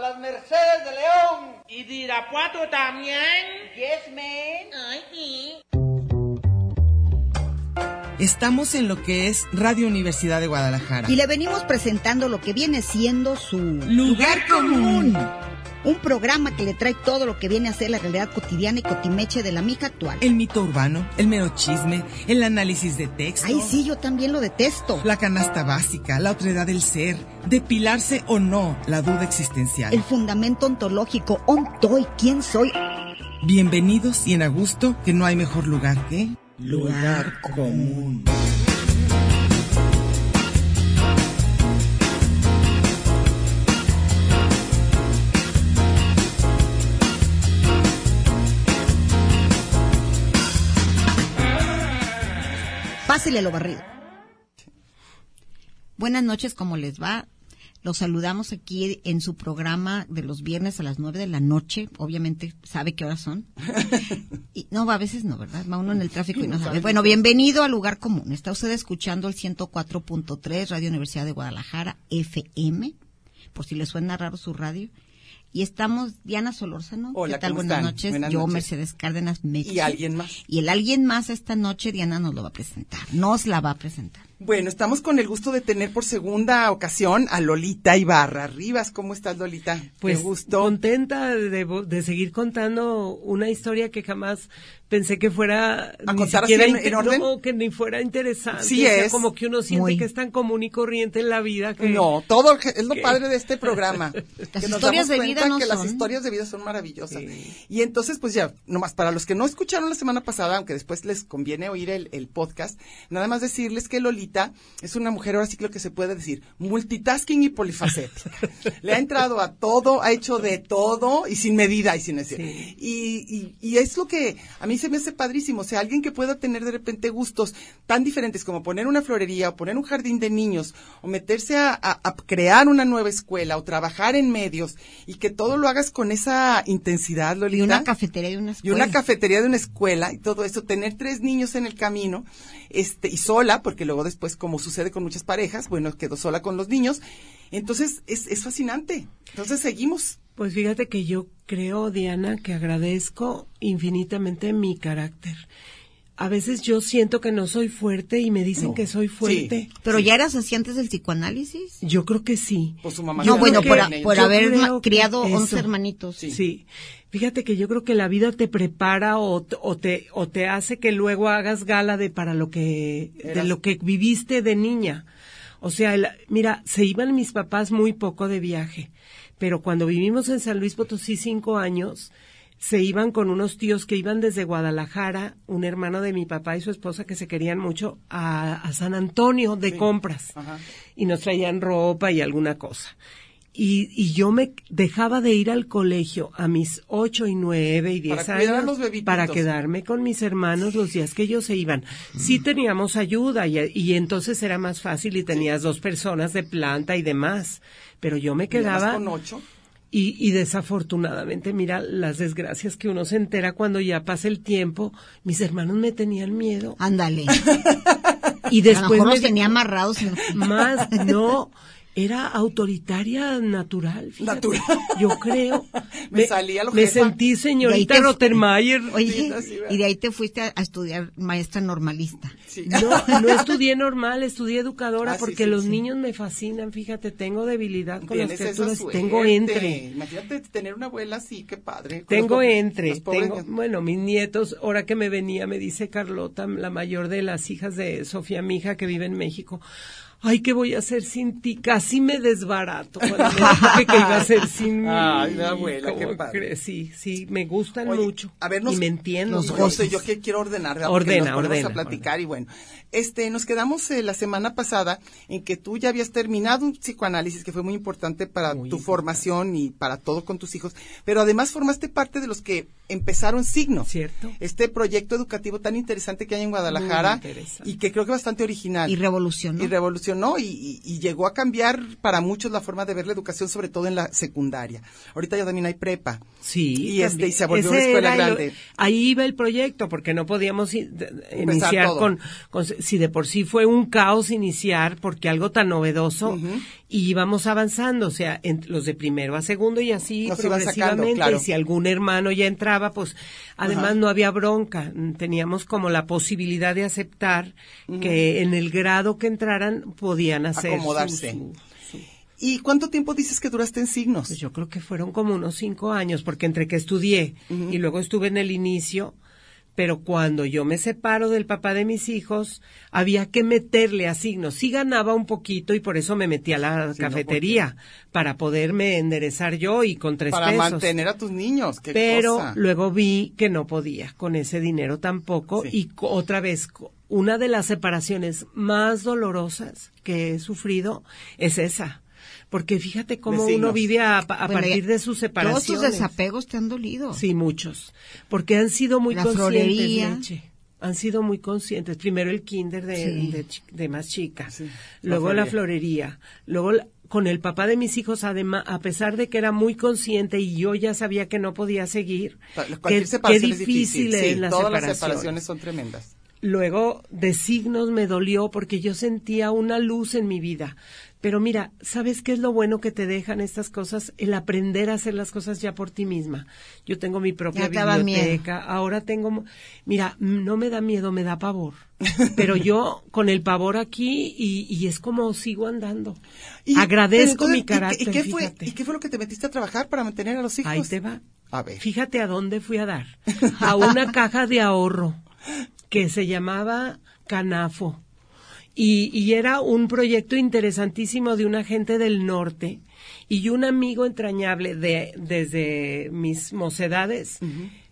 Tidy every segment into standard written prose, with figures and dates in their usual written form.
las Mercedes de León. ¿Y de Irapuato también? Yes, man. Ay, sí. Estamos en lo que es Radio Universidad de Guadalajara. Y le venimos presentando lo que viene siendo su Lugar Común. Un programa que le trae todo lo que viene a ser la realidad cotidiana y cotimeche de la mija actual. El mito urbano, el mero chisme, el análisis de texto. Ay, sí, yo también lo detesto. La canasta básica, la otredad del ser, depilarse o no, la duda existencial. El fundamento ontológico, ontoy, ¿quién soy? Bienvenidos y en a gusto, que no hay mejor lugar que... Lugar Común. Pásele lo barrido. Buenas noches, ¿cómo les va? Los saludamos aquí en su programa de los viernes a las 9 de la noche. Obviamente sabe qué horas son. Y, no, a veces no, ¿verdad? Va uno en el tráfico y no sabe. Bueno, bienvenido a Lugar Común. Está usted escuchando el 104.3 Radio Universidad de Guadalajara FM, por si le suena raro su radio. Y estamos Diana Solórzano. Hola, ¿qué tal? ¿cómo Buenas están? noches. Buenas Yo, noches. Mercedes Cárdenas Meche. ¿Y alguien más? Y el alguien más esta noche, Diana nos lo va a presentar. Nos la va a presentar. Bueno, estamos con el gusto de tener por segunda ocasión a Lolita Ibarra Rivas. ¿Cómo estás, Lolita? Pues ¿Te gustó? contenta de seguir contando una historia que jamás pensé que fuera ¿A ni contar siquiera así en orden? No, que ni fuera interesante. Sí O sea, es. como que uno siente Muy. que es tan común y corriente en la vida que No, todo es lo ¿Qué? padre de este programa. Las Que nos historias damos de cuenta vida no que las son. historias de vida son maravillosas. Sí. Y entonces, pues ya, nomás para los que no escucharon la semana pasada, aunque después les conviene oír el podcast, nada más decirles que Lolita es una mujer, ahora sí que lo que se puede decir, multitasking y polifacética. Le ha entrado a todo, ha hecho de todo y sin medida y sin decir. Sí. Y es lo que a mí se me hace padrísimo. O sea, alguien que pueda tener de repente gustos tan diferentes como poner una florería o poner un jardín de niños o meterse a crear una nueva escuela o trabajar en medios y que todo lo hagas con esa intensidad, Lolita. Y una cafetería de una Y escuela. una cafetería de una escuela y todo eso, tener 3 niños en el camino, y sola, porque luego después, como sucede con muchas parejas, bueno, quedó sola con los niños. Entonces, es fascinante. Entonces, seguimos. Pues fíjate que yo creo, Diana, que agradezco infinitamente mi carácter. A veces yo siento que no soy fuerte y me dicen No. que soy fuerte. Sí. ¿Pero ya eras así antes del psicoanálisis? Yo creo que sí. Pues su mamá. No, creo bueno, que por, en ellos. por yo haber creo que criado eso. 11 hermanitos. Sí. Sí. Fíjate que yo creo que la vida te prepara o te hace que luego hagas gala de lo que viviste de niña. O sea, mira, se iban mis papás muy poco de viaje, pero cuando vivimos en San Luis Potosí 5 años, se iban con unos tíos que iban desde Guadalajara, un hermano de mi papá y su esposa que se querían mucho, a San Antonio de compras. Ajá. Y nos traían ropa y alguna cosa. Y yo me dejaba de ir al colegio a mis 8 y 9 y 10 Para cuidar a años los bebitos. para quedarme con mis hermanos los días que ellos se iban. Sí teníamos ayuda y entonces era más fácil y tenías 2 personas de planta y demás. Pero yo me Y además quedaba con 8. y desafortunadamente, mira, las desgracias que uno se entera cuando ya pasa el tiempo. Mis hermanos me tenían miedo. Ándale. Y A lo después mejor me los tenía amarrados. más, no, era autoritaria natural, fíjate. Natural. Yo creo. Me salía lo Me jefa. sentí señorita De ahí te- Rottenmeier. Oye, Sí, así, ¿verdad? y de ahí te fuiste a estudiar maestra normalista. Sí. No estudié normal, estudié educadora Ah, sí, porque sí, los sí. niños me fascinan, fíjate, tengo debilidad con las Tienes esa criaturas, suerte. tengo entre. Imagínate tener una abuela así, qué padre. Con Tengo los entre, los pobres tengo, bueno, mis nietos, ahora que me venía, me dice Carlota, la mayor de las hijas de Sofía, mi hija que vive en México, ay, ¿qué voy a hacer sin ti? Casi me desbarato cuando me dije que iba a hacer sin mí. Ay, la abuela, qué ¿Cómo padre. crees? Sí, me gustan Oye, mucho. a ver, y me entiendo. los Yo gozos. sé, yo que quiero ordenar, ¿verdad? Porque Ordena, nos ponemos ordena, a platicar y bueno, nos quedamos la semana pasada en que tú ya habías terminado un psicoanálisis que fue muy importante para Muy tu importante. formación y para todo con tus hijos, pero además formaste parte de los que empezaron Signo. ¿Cierto? Este proyecto educativo tan interesante que hay en Guadalajara Muy interesante. y que creo que bastante original. Y revolucionó. Y revolucionó y llegó a cambiar para muchos la forma de ver la educación, sobre todo en la secundaria. Ahorita ya también hay prepa. Sí. Y también. y se volvió Ese una escuela era grande. ahí iba el proyecto, porque no podíamos iniciar todo. con, si de por sí fue un caos iniciar, porque algo tan novedoso, Ujú. y íbamos avanzando, o sea, los de primero a segundo y así Nos iban progresivamente. sacando, claro. Y si algún hermano ya entraba, pues además no había bronca. Teníamos como la posibilidad de aceptar que en el grado que entraran podían hacer acomodarse. su- ¿Y cuánto tiempo dices que duraste en Signos? Pues yo creo que fueron como unos 5 años, porque entre que estudié y luego estuve en el inicio, pero cuando yo me separo del papá de mis hijos, había que meterle a Signos. Sí ganaba un poquito y por eso me metí a la Sí, no, cafetería, para poderme enderezar yo y con 3 Para pesos. mantener a tus niños, qué Pero cosa. luego vi que no podía con ese dinero tampoco Sí. y otra vez una de las separaciones más dolorosas que he sufrido es esa. Porque fíjate cómo De uno Signos. vive a Bueno, partir ya- de sus Todos separaciones. tus desapegos te han dolido. Sí, muchos. Porque han sido muy La conscientes, florería. Meche. Han sido muy conscientes. Primero el kinder Sí. de más chica. Sí, Luego la la florería. Luego con el papá de mis hijos, además, a pesar de que era muy consciente y yo ya sabía que no podía seguir, Cualquier qué separación difícil es es Sí, la todas separación. las separaciones son tremendas. Luego, de Signos me dolió porque yo sentía una luz en mi vida. Pero mira, ¿sabes qué es lo bueno que te dejan estas cosas? El aprender a hacer las cosas ya por ti misma. Yo tengo mi propia Ya te daba biblioteca, ahora tengo... Mira, no me da miedo, me da pavor. Pero yo con el pavor aquí y es como sigo andando. Agradezco pero mi entonces, carácter, fíjate. ¿Y qué fue lo que te metiste a trabajar para mantener a los hijos? Ahí te va. A ver. Fíjate a dónde fui a dar. A una caja de ahorro que se llamaba Canafo. Y era un proyecto interesantísimo de una gente del norte y un amigo entrañable desde mis mocedades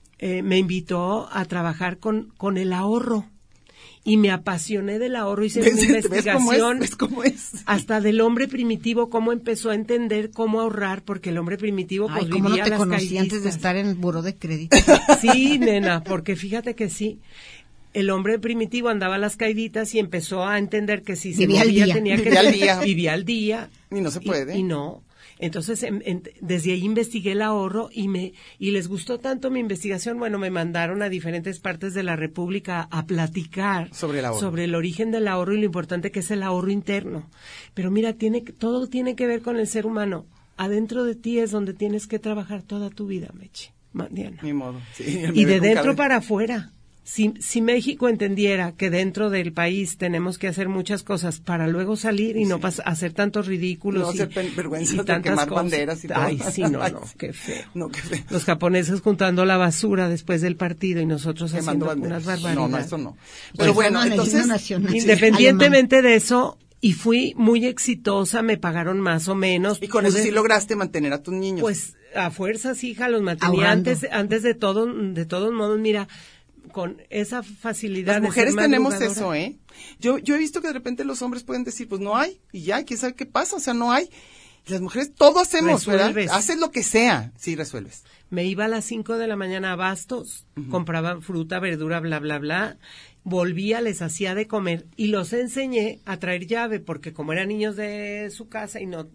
me invitó a trabajar con el ahorro. Y me apasioné del ahorro, hice una investigación ¿Ves cómo es? hasta del hombre primitivo, cómo empezó a entender cómo ahorrar, porque el hombre primitivo pues Ay, ¿cómo no vivía te las conocí antes de caidistas. estar en el buró de crédito? Sí, nena, porque fíjate que sí. El hombre primitivo andaba a las caiditas y empezó a entender que si se Vivía al movía día. tenía que Vivía al día. vivía al día. Y no se puede. Y no. Entonces, desde ahí investigué el ahorro y les gustó tanto mi investigación, bueno, me mandaron a diferentes partes de la República a platicar Sobre el ahorro. sobre el origen del ahorro y lo importante que es el ahorro interno. Pero mira, todo tiene que ver con el ser humano. Adentro de ti es donde tienes que trabajar toda tu vida, Meche, Diana. Ni modo. Sí, Y de dentro para afuera. Si México entendiera que dentro del país tenemos que hacer muchas cosas para luego salir y no hacer tantos ridículos No y hacer vergüenzas y de tantas quemar cosas. banderas y todo. Ay, sí, no, Ay, qué feo. No, qué feo. Los japoneses juntando la basura después del partido y nosotros Quemando haciendo banderas. unas barbaridades. No, eso no. Pero Pues, bueno, el himno entonces... nacional. Independientemente de eso, y fui muy exitosa, me pagaron más o menos. Y con eso Pude- sí lograste mantener a tus niños. Pues a fuerzas, hija, los mantenía Ahorrando. antes de todos modos, mira, con esa facilidad. Las de mujeres ser tenemos madrugadora. eso, ¿eh? Yo he visto que de repente los hombres pueden decir, pues no hay, y ya, quién sabe qué pasa, o sea, no hay. Y las mujeres todo hacemos, Resuelves. ¿verdad? Haces lo que sea, sí, resuelves. Me iba a las 5 de la mañana a Bastos, compraba fruta, verdura, bla, bla, bla. Volvía, les hacía de comer y los enseñé a traer llave, porque como eran niños de su casa y no,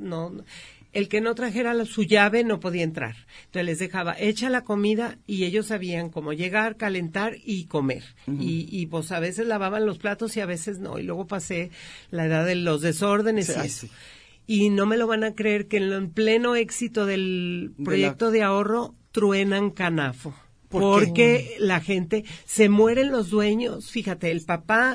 el que no trajera su llave no podía entrar. Entonces les dejaba hecha la comida y ellos sabían cómo llegar, calentar y comer. Y pues a veces lavaban los platos y a veces no. Y luego pasé la edad de los desórdenes Sí, y ay, eso. sí. Y no me lo van a creer que en pleno éxito del proyecto de ahorro truenan Canafo. ¿Por qué? Porque la gente, se mueren los dueños. Fíjate, el papá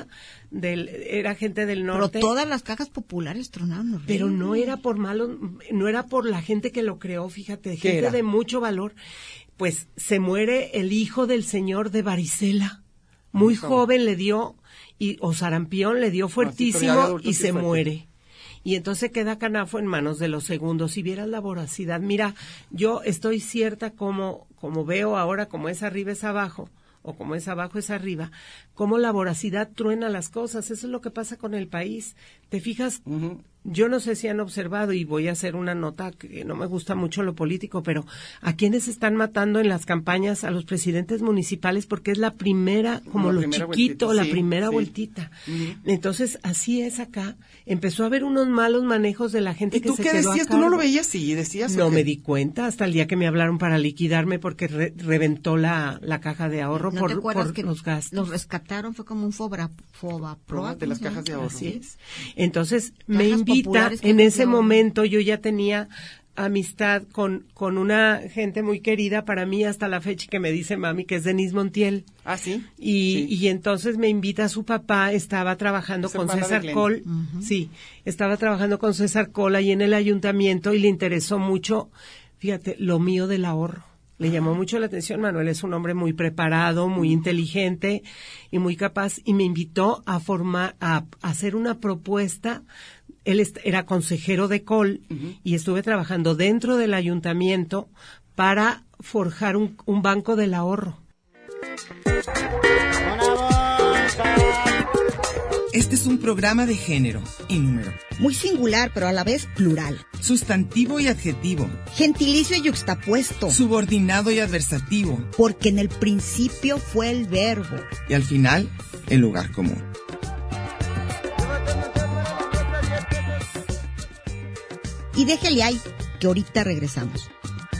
era gente del Pero norte. todas las cajas populares tronaron horrible. Pero no era por malo, no era por la gente que lo creó, fíjate, ¿Qué gente era? de mucho valor. Pues se muere el hijo del señor de Varicela. Muy Hijo. joven le dio, o sarampión le dio pero ya de fuertísimo adulto y sí se fuerte. muere. Y entonces queda Canafo en manos de los segundos. Si vieras la voracidad, mira, yo estoy cierta como veo ahora, como es arriba es abajo, o como es abajo es arriba, cómo la voracidad truena las cosas. Eso es lo que pasa con el país. ¿Te fijas? Yo no sé si han observado, y voy a hacer una nota que no me gusta mucho lo político, pero ¿a quiénes están matando en las campañas? A los presidentes municipales, porque es la primera, como La lo primera chiquito, vueltita, la sí, primera sí. vueltita. Entonces, así es acá. Empezó a haber unos malos manejos de la gente ¿Y que tú se qué quedó a decías? ¿Tú no cargo. lo veías? Sí, decías. No ¿o qué? me di cuenta hasta el día que me hablaron para liquidarme porque reventó la caja de ahorro ¿No te acuerdas por que los gastos. los rescataron? Fue como un fobaproa. De las cajas de ahorro. Así es. Entonces, me Cajas invitan invita, populares en ese de ahorro. momento yo ya tenía amistad con una gente muy querida para mí hasta la fecha, que me dice mami, que es Denise Montiel. Ah, sí. Y entonces me invita a su papá, estaba trabajando Es con hermana de César Glenn. Col, sí, estaba trabajando con César Col ahí en el ayuntamiento y le interesó mucho, fíjate, lo mío del ahorro. Le llamó mucho la atención. Manuel es un hombre muy preparado, muy inteligente y muy capaz, y me invitó a hacer una propuesta. Él era consejero de Col y estuve trabajando dentro del ayuntamiento para forjar un banco del ahorro. Este es un programa de género y número. Muy singular, pero a la vez plural. Sustantivo y adjetivo. Gentilicio y yuxtapuesto. Subordinado y adversativo. Porque en el principio fue el verbo. Y al final, el lugar común. Y déjele ahí, que ahorita regresamos.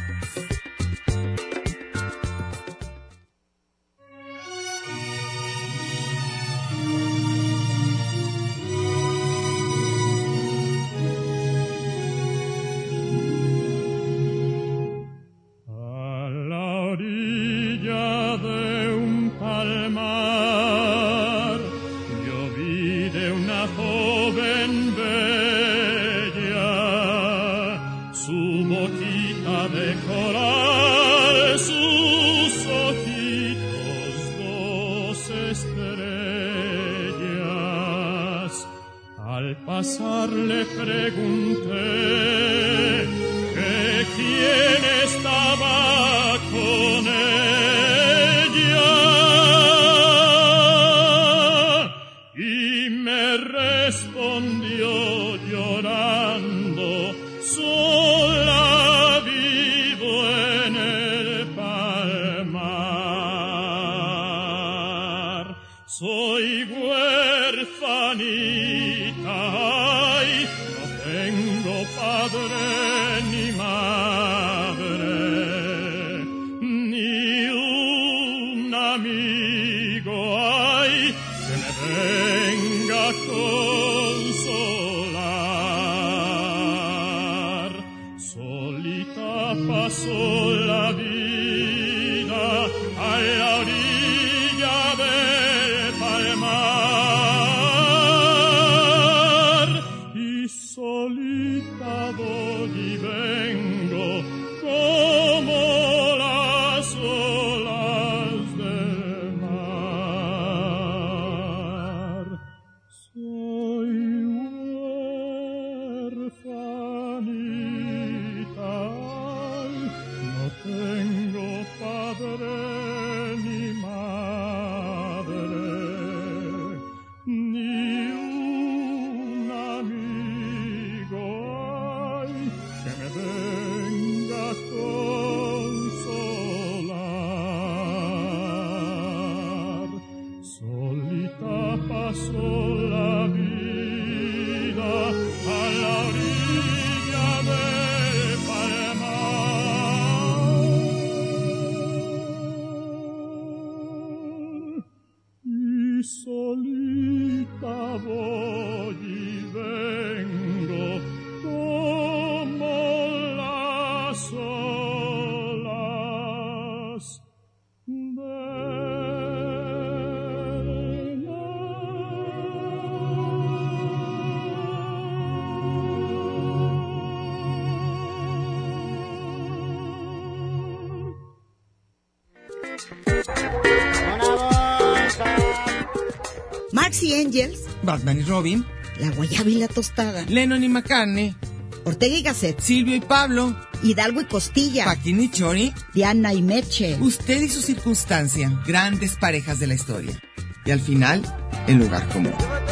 Le pregunté que quién estaba con ella y me respondió llorando: sola vivo en el palmar, soy huérfanita. Padre ni madre, ni un amigo hay que me venga a consolar. Solita pasó la vida a la orilla del palmar y solita voy y vengo como las olas del mar. Soy huérfanita, no tengo padre ni madre, ni un amigo que me venga a consolar. Solita pasó la vida a la orilla del palmar y solita voy y vengo como las olas del Marx y Engels, Batman y Robin. La Guayaba y la Tostada, Lennon y McCartney. Ortega y Gasset, Silvio y Pablo. Hidalgo y Costilla, Paquín y Chori. Diana y Meche. Usted y su circunstancia. Grandes parejas de la historia. Y al final, el lugar común.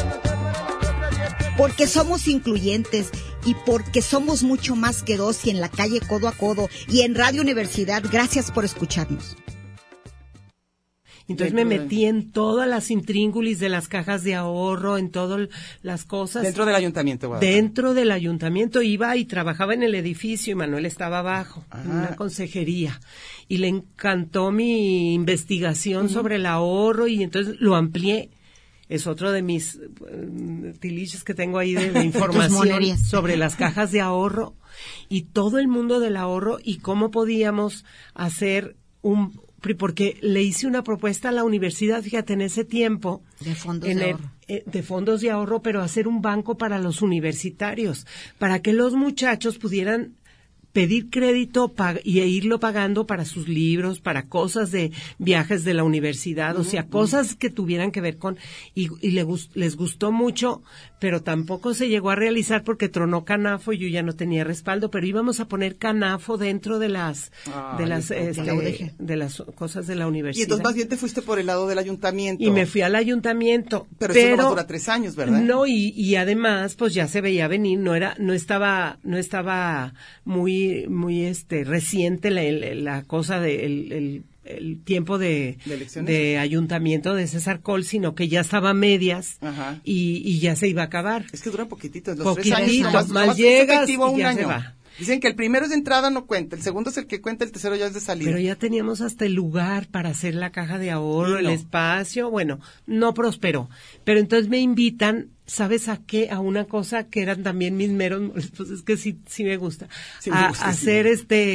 Porque somos incluyentes y porque somos mucho más que dos, y en la calle codo a codo y en Radio Universidad. Gracias por escucharnos. Entonces me metí en todas las intríngulis de las cajas de ahorro, en todas las cosas. Dentro del ayuntamiento, Guadalajara. Dentro del ayuntamiento iba y trabajaba en el edificio y Manuel estaba abajo, en una consejería. Y le encantó mi investigación sobre el ahorro y entonces lo amplié. es otro de mis tiliches que tengo ahí de información monerías. sobre las cajas de ahorro y todo el mundo del ahorro y cómo podíamos hacer porque le hice una propuesta a la universidad, fíjate, en ese tiempo. De fondos de ahorro. De fondos de ahorro, pero hacer un banco para los universitarios, para que los muchachos pudieran pedir crédito y irlo pagando para sus libros, para cosas de viajes de la universidad, o sea, cosas que tuvieran que ver con, y les gustó mucho, pero tampoco se llegó a realizar porque tronó Canafo y yo ya no tenía respaldo, pero íbamos a poner Canafo dentro de las cosas de la universidad. Y entonces más bien te fuiste por el lado del ayuntamiento. Y me fui al ayuntamiento. Pero eso nomás dura 3 años, ¿verdad? No, y además, pues ya se veía venir, no estaba muy reciente la cosa de el tiempo de ayuntamiento de César Coll, sino que ya estaba a medias. Ajá. Y ya se iba a acabar. Es que dura poquitito, los 3 años nomás llegas y ya se va. Dicen que el primero es de entrada, no cuenta, el segundo es el que cuenta, el tercero ya es de salida. Pero ya teníamos hasta el lugar para hacer la caja de ahorro, el espacio, bueno, no prosperó. Pero entonces me invitan, ¿sabes a qué? A una cosa que eran también mis meros, pues es que sí me gusta. Sí me gusta, hacer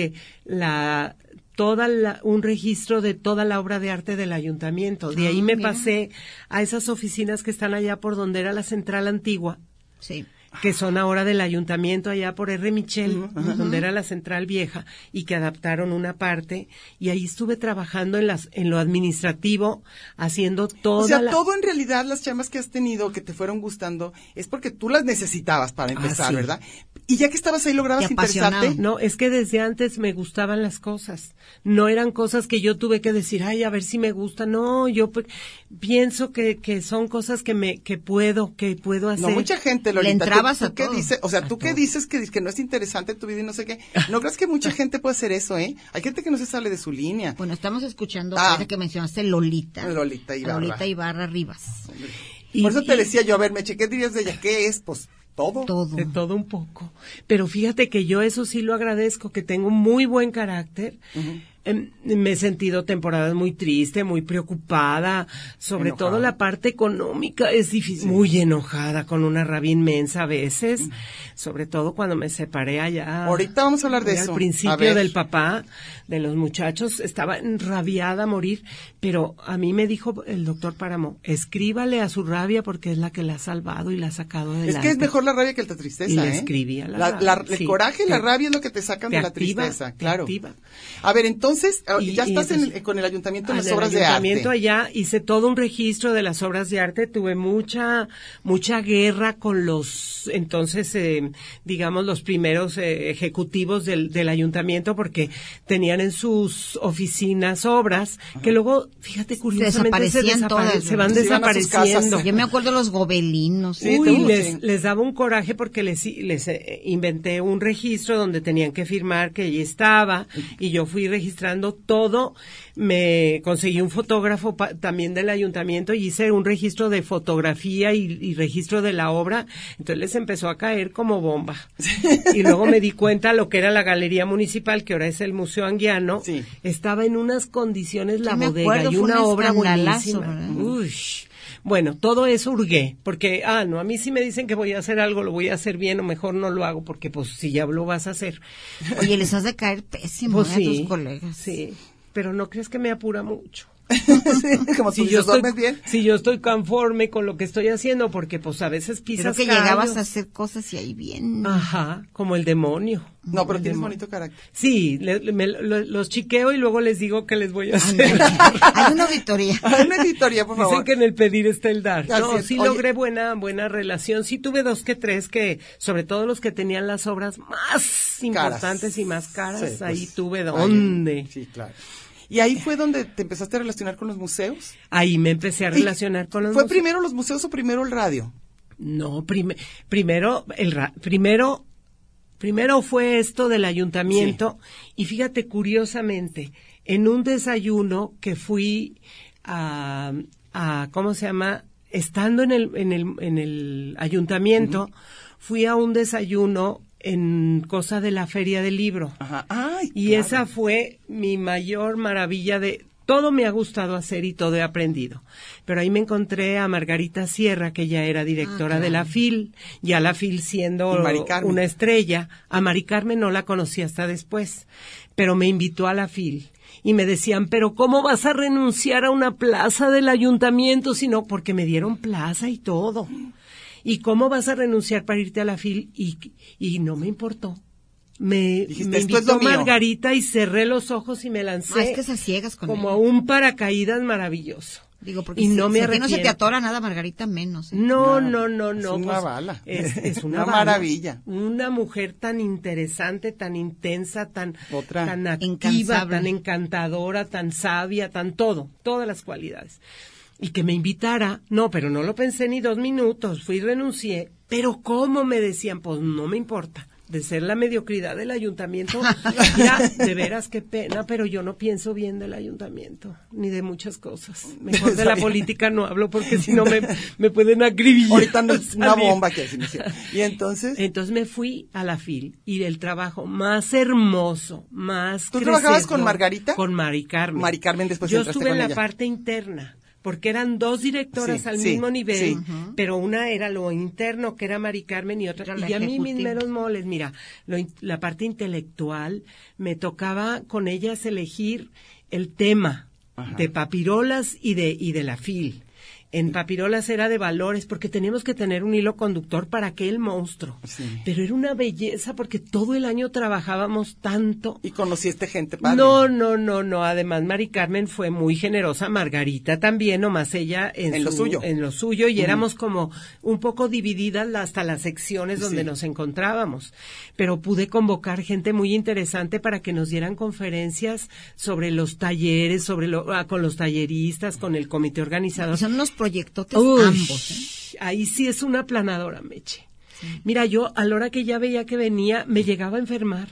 un registro de toda la obra de arte del ayuntamiento. De ahí me pasé a esas oficinas que están allá por donde era la central antigua. Sí. Que son ahora del ayuntamiento allá por R. Michel, donde era la central vieja, y que adaptaron una parte, y ahí estuve trabajando en lo administrativo, haciendo todo. O sea, todo en realidad, las chamas que has tenido, que te fueron gustando, es porque tú las necesitabas para empezar, sí. ¿Verdad? Y ya que estabas ahí, ¿lograbas interesarte? No, es que desde antes me gustaban las cosas. No eran cosas que yo tuve que decir, ay, a ver si me gusta. No, yo pienso que son cosas que puedo hacer. No, mucha gente, Lolita, ¿tú qué dices? O sea, ¿tú qué dices que no es interesante tu vida y no sé qué? ¿No crees que mucha gente puede hacer eso, Hay gente que no se sale de su línea. Bueno, estamos escuchando que mencionaste Lolita. Lolita Ibarra Rivas. Por eso te decía yo, a ver, Meche, ¿qué dirías de ella? ¿Qué es? Pues todo. De todo un poco. Pero fíjate que yo eso sí lo agradezco, que tengo muy buen carácter. Me he sentido temporadas muy triste, muy preocupada, sobre todo la parte económica es difícil, muy enojada, con una rabia inmensa a veces, sobre todo cuando me separé allá. Ahorita vamos a hablar de eso. Al principio del papá, de los muchachos, estaba enrabiada a morir, pero a mí me dijo el doctor Páramo, escríbale a su rabia porque es la que la ha salvado y la ha sacado adelante. Es que es mejor la rabia que la tristeza, Y le escribía la rabia. El coraje y la rabia es lo que te sacan de la tristeza, claro. A ver, entonces, ya estás con el ayuntamiento en las obras de arte. En el ayuntamiento allá hice todo un registro de las obras de arte, tuve mucha guerra con los, entonces, digamos, los primeros ejecutivos del ayuntamiento, porque tenían en sus oficinas obras que luego, fíjate, curiosamente se van desapareciendo. Yo me acuerdo de los gobelinos. Sí, les daba un coraje porque les inventé un registro donde tenían que firmar que allí estaba, y yo fui registrando todo, me conseguí un fotógrafo también del ayuntamiento y hice un registro de fotografía y registro de la obra, entonces les empezó a caer como bomba. Y luego me di cuenta lo que era la Galería Municipal, que ahora es el Museo Anguiano, estaba en unas condiciones la bodega y una obra buenísima. Uy. Bueno, todo eso hurgué, porque, a mí si me dicen que voy a hacer algo, lo voy a hacer bien, o mejor no lo hago, porque pues si ya lo vas a hacer. Oye, les has de caer pésimo a tus colegas. Sí, pero no crees que me apura mucho. Como si yo duermes bien. Si yo estoy conforme con lo que estoy haciendo, porque pues a veces pisas Creo que llegabas a hacer cosas y ahí bien. Ajá, como el demonio. No, pero tienes bonito carácter. Sí, los chiqueo y luego les digo qué les voy a hacer. Hay una auditoría. Hay una auditoría, por favor. Dicen que en el pedir está el dar. Así No, logré buena relación. Sí tuve 2 que 3 que, sobre todo los que tenían las obras más importantes y más caras, ahí tuve donde. Sí, claro. ¿Y ahí fue donde te empezaste a relacionar con los museos? Ahí me empecé a relacionar con los museos. ¿Fue primero los museos o primero el radio? No, primero fue esto del ayuntamiento, y fíjate, curiosamente, en un desayuno que fui a ¿cómo se llama? Estando en el ayuntamiento, fui a un desayuno en cosa de la Feria del Libro. Ajá. Ay, y claro. Esa fue mi mayor maravilla de todo me ha gustado hacer y todo he aprendido. Pero ahí me encontré a Margarita Sierra, que ya era directora de la FIL, ya la FIL siendo una estrella. A Mari Carmen no la conocí hasta después, pero me invitó a la FIL. Y me decían, pero ¿cómo vas a renunciar a una plaza del ayuntamiento? Sino porque me dieron plaza y todo. ¿Y cómo vas a renunciar para irte a la FIL? Y no me importó. Me invitó Margarita y cerré los ojos y me lancé es que se ciegas con como a un paracaídas maravilloso. Digo, porque y no me no se te atora nada, Margarita, menos. No. Es una pues, bala. Es una maravilla. Una mujer tan interesante, tan intensa, tan activa, incansable, tan encantadora, tan sabia, tan todas las cualidades. Y que me invitara, pero no lo pensé ni 2 minutos, fui y renuncié. Pero ¿cómo? Me decían, pues no me importa. De ser la mediocridad del ayuntamiento, ya, de veras qué pena, pero yo no pienso bien del ayuntamiento, ni de muchas cosas. Mejor de la política no hablo porque si no me pueden acribillar. Ahorita no es una bomba que se inició. ¿Y entonces? Entonces me fui a la FIL y el trabajo más hermoso, más ¿Tú trabajabas con Margarita? Con Mari Carmen. Mari Carmen después yo entraste estuve con en la ella. parte interna. Porque eran 2 directoras al mismo nivel, pero una era lo interno, que era Mari Carmen, y otra, y a mí mis meros moles, mira, la parte intelectual, me tocaba con ellas elegir el tema de Papirolas y de la FIL. En Papirolas era de valores, porque teníamos que tener un hilo conductor para aquel monstruo. Sí. Pero era una belleza, porque todo el año trabajábamos tanto. ¿Y conociste gente padre? No. Además, Mari Carmen fue muy generosa, Margarita también, nomás ella en lo suyo, y éramos como un poco divididas hasta las secciones donde nos encontrábamos. Pero pude convocar gente muy interesante para que nos dieran conferencias sobre los talleres, con los talleristas, con el comité organizador. Son unos proyectotes ambos. Ahí sí es una planadora, Meche. Sí. Mira, yo a la hora que ya veía que venía, me llegaba a enfermar,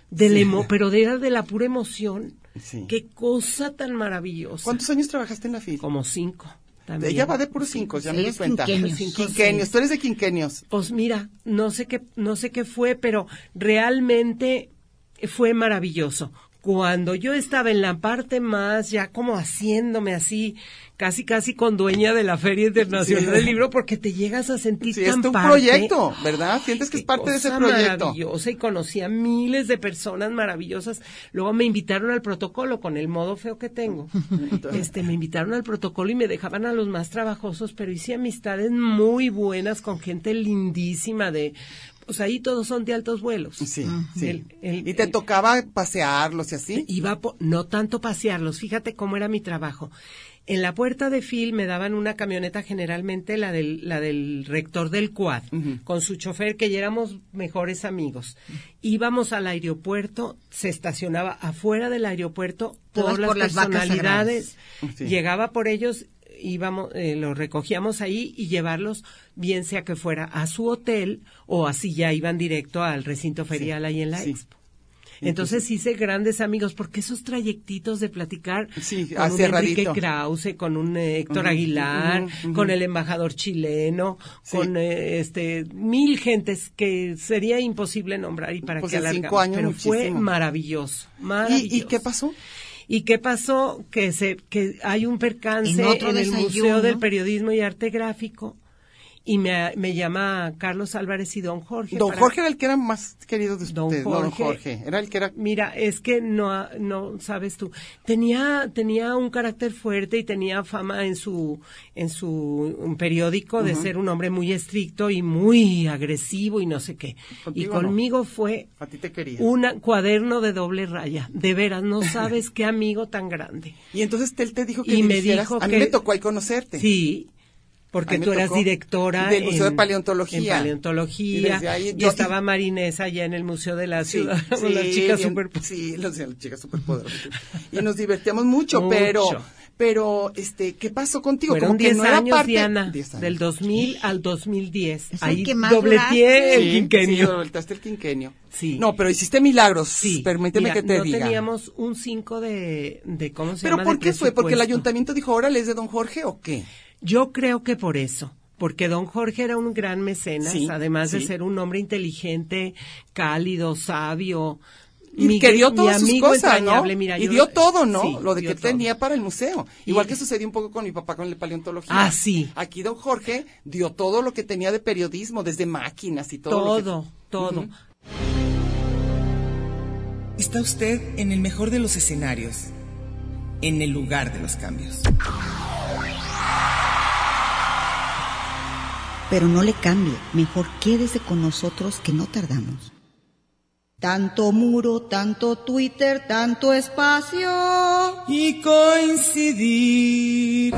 pero era de la pura emoción. Sí. Qué cosa tan maravillosa. ¿Cuántos años trabajaste en la FIL? Como 5. También. Ella va de puros 5, ya me di cuenta. Quinquenios. ¿Tú eres de quinquenios? Pues mira, no sé qué fue, pero realmente fue maravilloso. Cuando yo estaba en la parte más, ya como haciéndome así, casi con dueña de la Feria Internacional del Libro, porque te llegas a sentir tan es tu parte. proyecto, ¿verdad? Sientes que es parte de ese proyecto. Maravillosa, y conocí a miles de personas maravillosas. Luego me invitaron al protocolo, con el modo feo que tengo. Me invitaron al protocolo y me dejaban a los más trabajosos, pero hice amistades muy buenas con gente lindísima pues ahí todos son de altos vuelos. Sí. ¿Y te tocaba pasearlos y así? No tanto pasearlos, fíjate cómo era mi trabajo. En la puerta de FIL me daban una camioneta, generalmente la del rector del Quad, con su chofer, que ya éramos mejores amigos. Íbamos al aeropuerto, se estacionaba afuera del aeropuerto por las personalidades, llegaba por ellos, los recogíamos ahí y llevarlos, bien sea que fuera a su hotel o así ya iban directo al recinto ferial ahí en la Expo. Entonces hice grandes amigos, porque esos trayectitos de platicar con un Enrique Krause, con un Héctor Aguilar, con el embajador chileno, con 1000 gentes que sería imposible nombrar y para qué alargamos. 5 años pero muchísimo. Fue maravilloso. ¿Y qué pasó? ¿Y qué pasó? Que hay un percance en el Museo del Periodismo y Arte Gráfico, y me llama Carlos Álvarez y don Jorge. Don Jorge era el que era más querido de ustedes, don Jorge. Era el que era... Mira, es que no sabes tú. Tenía un carácter fuerte y tenía fama en su periódico de ser un hombre muy estricto y muy agresivo y no sé qué. Y conmigo fue a ti te quería. Un cuaderno de doble raya. De veras, no sabes qué amigo tan grande. Y entonces él te dijo que a mí me tocó ahí conocerte. Sí. Porque tú eras directora del Museo de Paleontología. En Paleontología. Y estaba Marinesa allá en el Museo de la Ciudad. Con las chicas superpoderosas. Sí, las chicas superpoderosas. Y nos divertíamos mucho. Pero, ¿qué pasó contigo? Fueron como que 10 no era años, parte... Diana, 10 años. Del 2000 al 2010. Es ahí el que más dobleteé el quinquenio. Sí, dobletaste el quinquenio. Sí. No, pero hiciste milagros. Sí. Permíteme Mira, que te diga. No teníamos un 5 de ¿cómo se llama? ¿Pero por qué fue? ¿Porque el ayuntamiento dijo, órale, es de don Jorge o qué? Yo creo que por eso. Porque don Jorge era un gran mecenas, además de ser un hombre inteligente, cálido, sabio, Y que dio todas sus amigo cosas, ¿no? entrañable, mira, Y yo- dio todo, ¿no? sí, Lo de dio que todo. tenía para el museo. Igual Y- que sucedió un poco con mi papá con la paleontología. Ah, sí. Aquí don Jorge dio todo lo que tenía de periodismo, desde máquinas y todo. Todo. Ujú. Está usted en el mejor de los escenarios, en el lugar de los cambios. Pero no le cambie, mejor quédese con nosotros que no tardamos. Tanto muro, tanto Twitter, tanto espacio. Y coincidir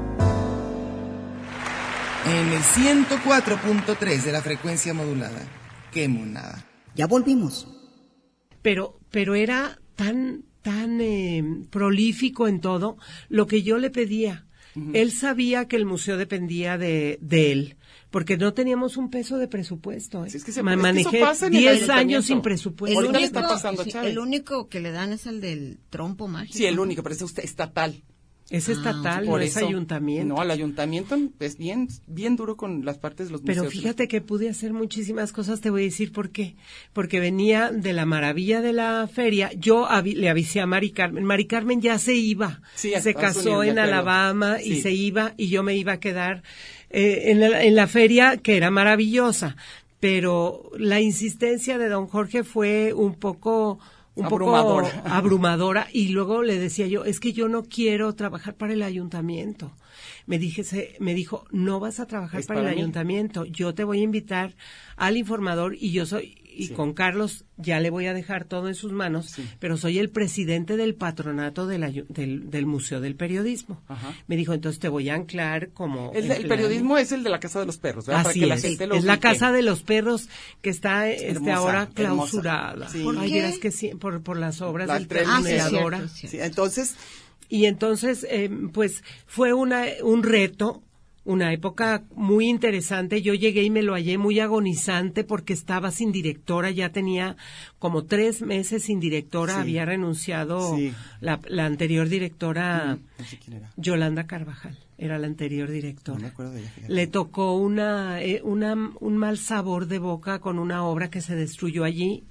en el 104.3 de la frecuencia modulada. ¡Qué monada! Ya volvimos. Pero era tan prolífico en todo lo que yo le pedía. Él sabía que el museo dependía de él, porque no teníamos un peso de presupuesto. Sí, es que Manejé eso pasa en el 10 ayuntamiento. años sin presupuesto. Ahorita le está pasando a Chávez. el único que le dan es el del trompo mágico. Sí, el único, pero es usted estatal. Es estatal, no Por es eso, ayuntamiento. No, el ayuntamiento es bien duro con las partes de los Pero museos. fíjate que pude hacer muchísimas cosas, te voy a decir por qué. Porque venía de la maravilla de la feria, yo le avisé a Mari Carmen. Mari Carmen ya se iba, Sí, a se Estados casó Unidos, me en acuerdo. Alabama y Sí. se iba y yo me iba a quedar en la feria, que era maravillosa. Pero la insistencia de don Jorge fue un poco Abrumadora. abrumadora, y luego le decía yo, es que yo no quiero trabajar para el ayuntamiento. Me dijo, no vas a trabajar Es para el para mí. ayuntamiento, yo te voy a invitar al informador y Sí. con Carlos ya le voy a dejar todo en sus manos, Sí. pero soy el presidente del patronato del Museo del Periodismo. Ajá. Me dijo, entonces te voy a anclar como... El en plan- periodismo es el de la Casa de los Perros, ¿verdad? Así Para que la es, gente lo es la ubique. Casa de los Perros que está Hermosa, ahora hermosa. clausurada. Sí. ¿Por Ay, qué? vieras que sí, por las obras La del tren tren sí, es Miradora. cierto, es cierto. Sí, entonces, Y entonces, pues, fue un reto, una época muy interesante. Yo llegué y me lo hallé muy agonizante porque estaba sin directora, ya tenía como 3 meses sin directora, Sí. había renunciado Sí. la anterior directora, no sé quién era. Yolanda Carvajal, era la anterior directora. No me acuerdo de ella. fíjate. Le tocó un mal sabor de boca con una obra que se destruyó allí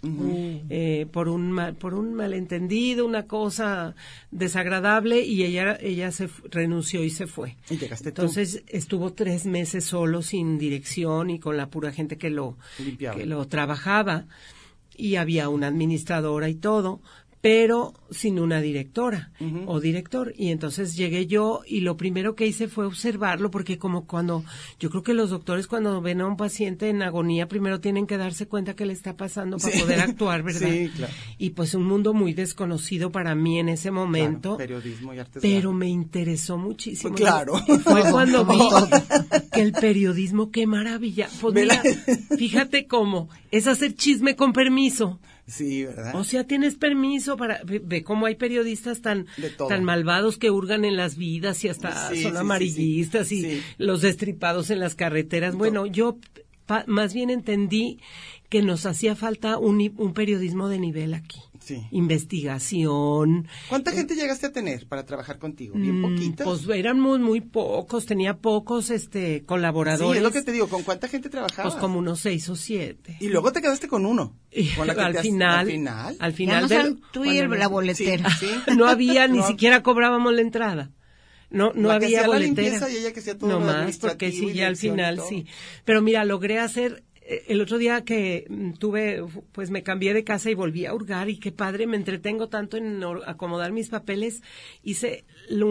por un malentendido, una cosa desagradable, y ella renunció y se fue. Y llegaste tú. Entonces estuvo 3 meses solo, sin dirección y con la pura gente que lo Limpiaba. trabajaba, y había una administradora y todo, pero sin una directora o director. Y entonces llegué yo y lo primero que hice fue observarlo, porque yo creo que los doctores cuando ven a un paciente en agonía, primero tienen que darse cuenta qué le está pasando para Sí. poder actuar, ¿verdad? Sí, claro. Y pues un mundo muy desconocido para mí en ese momento. Claro, periodismo y artes Pero gráficas. me interesó muchísimo. Claro. Fue cuando vi que el periodismo, qué maravilla. Pues mira, fíjate cómo es hacer chisme con permiso. Sí, ¿verdad? O sea, tienes permiso para... Ve cómo hay periodistas tan De todo. malvados que hurgan en las vidas y hasta Sí, son sí, amarillistas sí, y sí. los destripados en las carreteras. Bueno, yo más bien entendí que nos hacía falta un periodismo de nivel aquí. Sí. Investigación. ¿Cuánta gente llegaste a tener para trabajar contigo? ¿Bien poquita? Pues eran muy pocos, tenía pocos colaboradores. Sí, es lo que te digo, ¿con cuánta gente trabajabas? Pues como unos 6 o 7. Y luego te quedaste con uno. Y Con la que al te final, al al Ya final no son tú y cuando la boletera. Sí, sí. no había, ni No. siquiera cobrábamos la entrada. No La que había hacía la boletera. limpieza y ella que hacía todo no lo más, porque administrativo sí, y ya al dirección y final todo. sí. Pero mira, logré hacer, el otro día que pues me cambié de casa y volví a hurgar, y qué padre, me entretengo tanto en acomodar mis papeles. Hice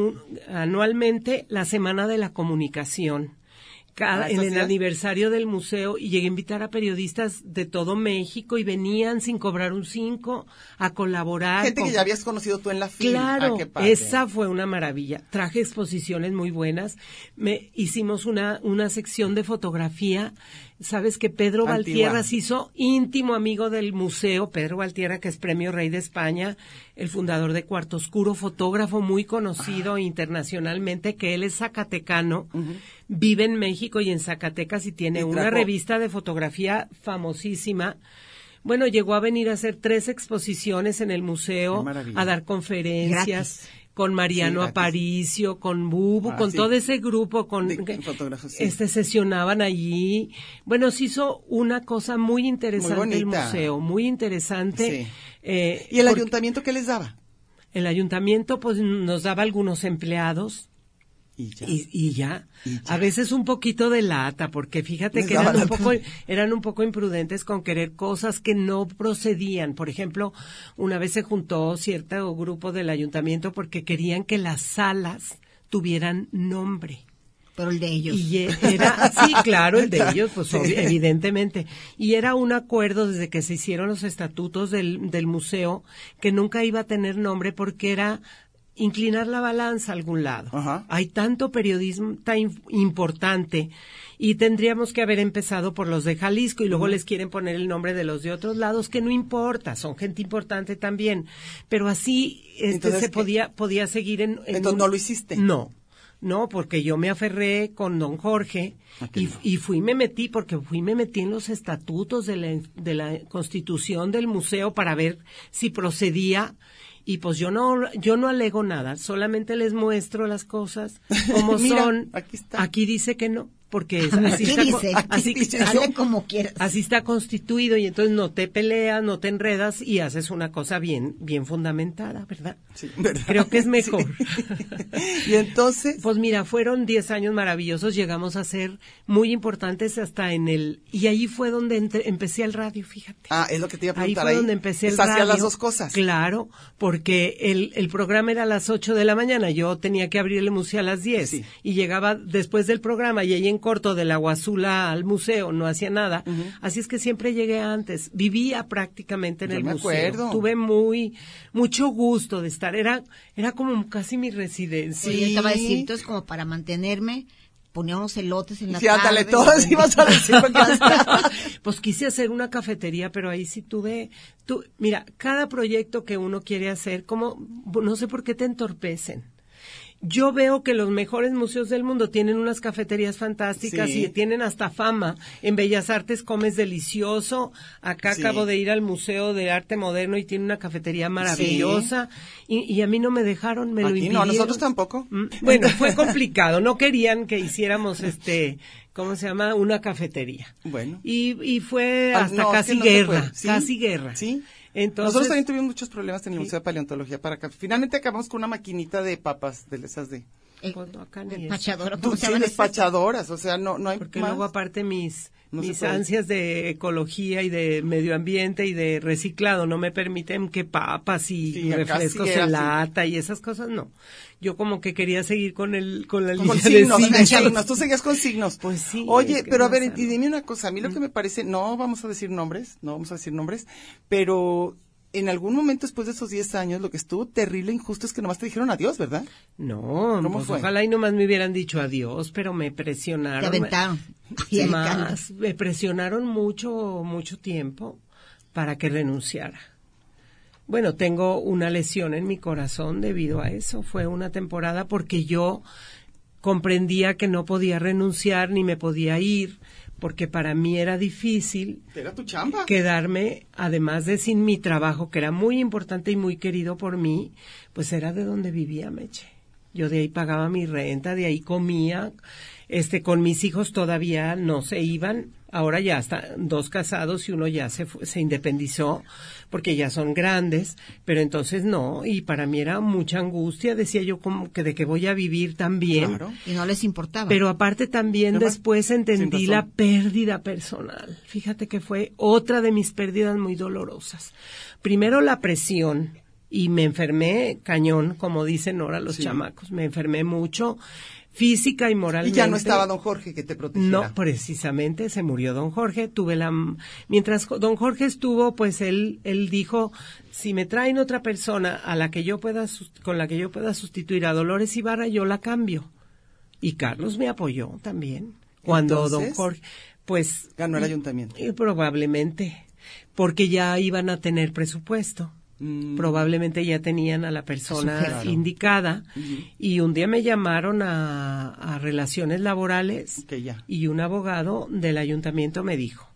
anualmente la Semana de la Comunicación. En el aniversario del museo, y llegué a invitar a periodistas de todo México y venían sin cobrar un 5 a colaborar. Gente que ya habías conocido tú en la fila. Claro, Ah, qué padre. esa fue una maravilla. Traje exposiciones muy buenas. Hicimos una sección de fotografía. Sabes que Pedro Antigua. Valtierra se hizo íntimo amigo del museo. Pedro Valtierra, que es Premio Rey de España, el fundador de Cuarto Oscuro, fotógrafo muy conocido internacionalmente, que él es zacatecano, vive en México y en Zacatecas, y tiene Y una trajo- revista de fotografía famosísima. Bueno, llegó a venir a hacer 3 exposiciones en el museo, Qué maravilla. a dar conferencias. Gratis. Con Mariano Sí, gratis. Aparicio, con Bubu, con sí. todo ese grupo, De fotógrafos, sí. sesionaban allí. Bueno, se hizo una cosa muy interesante Muy el bonita. museo, muy interesante. Sí. ¿Y el ayuntamiento qué les daba? El ayuntamiento pues nos daba algunos empleados. Y ya. A veces un poquito de lata, porque fíjate que eran un poco imprudentes con querer cosas que no procedían. Por ejemplo, una vez se juntó cierto grupo del ayuntamiento porque querían que las salas tuvieran nombre. Pero el de ellos. Y era, sí, claro, el de ellos, pues evidentemente. Y era un acuerdo desde que se hicieron los estatutos del museo que nunca iba a tener nombre porque era inclinar la balanza a algún lado. Ajá. Hay tanto periodismo tan importante y tendríamos que haber empezado por los de Jalisco y luego les quieren poner el nombre de los de otros lados, que no importa, son gente importante también. Pero así se podía seguir en entonces no lo hiciste. No, porque yo me aferré con don Jorge y fui me metí en los estatutos de la Constitución del museo para ver si procedía. Y pues yo no alego nada, solamente les muestro las cosas como mira, son. Aquí está. Aquí dice que no, porque hazle como quieras. Así está constituido y entonces no te peleas, no te enredas y haces una cosa bien fundamentada, ¿verdad? Sí, ¿verdad? Creo que es mejor. Sí. Y entonces, pues mira, fueron 10 años maravillosos, llegamos a ser muy importantes hasta y ahí fue donde empecé el radio, fíjate. Es lo que te iba a preguntar ahí. Fue donde empecé el radio. Hacía las dos cosas. Claro, porque el programa era a las 8 de la mañana, yo tenía que abrir el museo a las 10 y llegaba después del programa y ahí en corto de la Guazula al museo, no hacía nada, así es que siempre llegué antes, vivía prácticamente en el museo. Acuerdo. Tuve mucho gusto de estar, era como casi mi residencia. Sí, te iba a decir, entonces como para mantenerme, ponía unos elotes en la tarde. Ándale, todas ibas a decir. Pues quise hacer una cafetería, pero ahí sí mira, cada proyecto que uno quiere hacer, no sé por qué te entorpecen. Yo veo que los mejores museos del mundo tienen unas cafeterías fantásticas y tienen hasta fama. En Bellas Artes comes delicioso. Acá acabo de ir al Museo de Arte Moderno y tiene una cafetería maravillosa. Y a mí no me dejaron, me lo impidieron. No, nosotros tampoco. Bueno, fue complicado. No querían que hiciéramos ¿cómo se llama? Una cafetería. Bueno. Y fue hasta casi guerra. Casi guerra. Sí. Entonces, nosotros también tuvimos muchos problemas en el Museo de Paleontología finalmente acabamos con una maquinita de papas, de esas despachadora, despachadoras, o sea, no hay porque más. Luego aparte mis ansias de ecología y de medio ambiente y de reciclado no me permiten que papas y refrescos en lata y esas cosas no. Yo como que quería seguir con la línea de signos. Tú seguías con signos. Pues sí. Oye, pero a ver, y dime una cosa, a mí lo que me parece, no vamos a decir nombres, pero en algún momento después de esos 10 años, lo que estuvo terrible e injusto es que nomás te dijeron adiós, ¿verdad? No, ¿Cómo fue? Ojalá y nomás me hubieran dicho adiós, pero me presionaron. Te aventaron. Me presionaron mucho tiempo para que renunciara. Bueno, tengo una lesión en mi corazón debido a eso. Fue una temporada porque yo comprendía que no podía renunciar ni me podía ir, porque para mí era difícil era tu chamba. Quedarme, además de sin mi trabajo, que era muy importante y muy querido por mí, pues era de donde vivía, Meche. Yo de ahí pagaba mi renta, de ahí comía, con mis hijos todavía no se iban, ahora ya están 2 casados y uno ya se independizó, porque ya son grandes, pero entonces no, y para mí era mucha angustia, decía yo como que de que voy a vivir también. Claro. Y no les importaba. Pero aparte también después entendí la pérdida personal. Fíjate que fue otra de mis pérdidas muy dolorosas. Primero la presión, y me enfermé cañón, como dicen ahora los chamacos, me enfermé mucho, física y moralmente. Y ya no estaba don Jorge que te protegiera. No, precisamente, se murió don Jorge. Mientras don Jorge estuvo, pues él dijo, si me traen otra persona con la que yo pueda sustituir a Dolores Ibarra, yo la cambio. Y Carlos me apoyó también. Cuando entonces, don Jorge, pues. Ganó el ayuntamiento. Probablemente, porque ya iban a tener presupuesto. Probablemente ya tenían a la persona indicada y un día me llamaron a Relaciones Laborales y un abogado del ayuntamiento me dijo,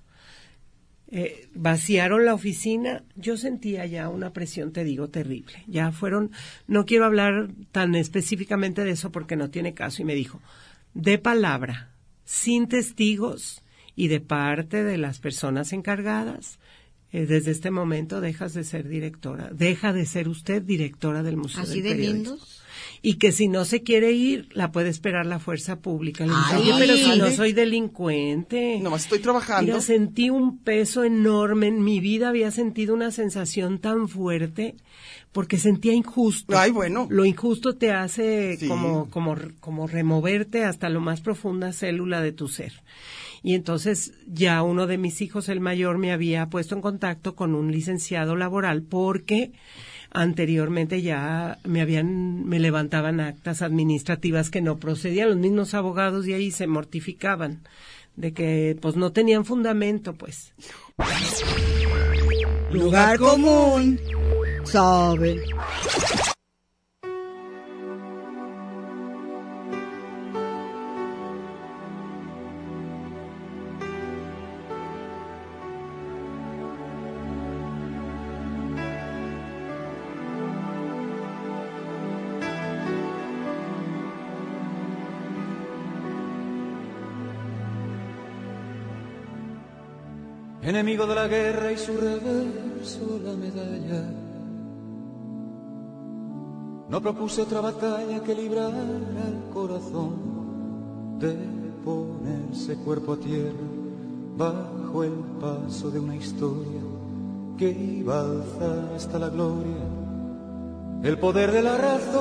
vaciaron la oficina, yo sentía ya una presión, te digo, terrible, ya fueron, no quiero hablar tan específicamente de eso porque no tiene caso, y me dijo, de palabra, sin testigos y de parte de las personas encargadas, desde este momento dejas de ser directora, deja de ser usted directora del Museo ¿Así del de Periodismo. lindos? Y que si no se quiere ir, la puede esperar la fuerza pública. Le dije, Ay, oye, pero si no ¿sale? soy delincuente. Nomás estoy trabajando. Mira, sentí un peso enorme. En mi vida había sentido una sensación tan fuerte porque sentía injusto. Ay, bueno. Lo injusto te hace Sí. como removerte hasta lo más profunda célula de tu ser. Y entonces ya uno de mis hijos, el mayor, me había puesto en contacto con un licenciado laboral porque anteriormente ya me levantaban actas administrativas que no procedían. Los mismos abogados de ahí se mortificaban de que pues no tenían fundamento, pues. Lugar común. Saben. Enemigo de la guerra y su reverso la medalla. No propuse otra batalla que librar al corazón de ponerse cuerpo a tierra bajo el paso de una historia que iba a alzar hasta la gloria el poder de la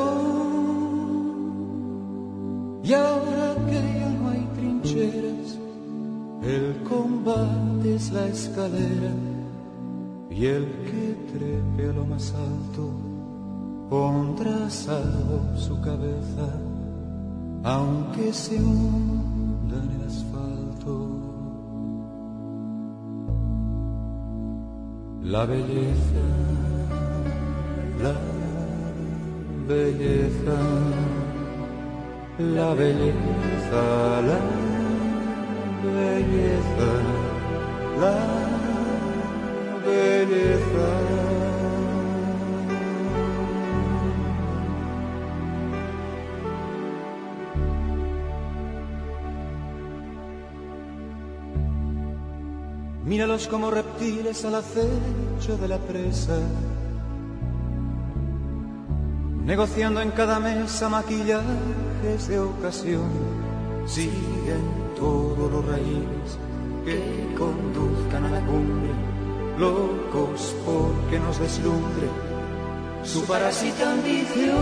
razón. Y ahora que ya no hay trincheras, el combate es la escalera y el que trepe a lo más alto pondrá a salvo su cabeza, aunque se hunda en el asfalto. La belleza, la belleza, la belleza, la belleza, la belleza. Míralos como reptiles al acecho de la presa, negociando en cada mesa maquillajes de ocasión. Siguen todos los raíles que conduzcan a la cumbre, locos porque nos deslumbre su parásita ambición.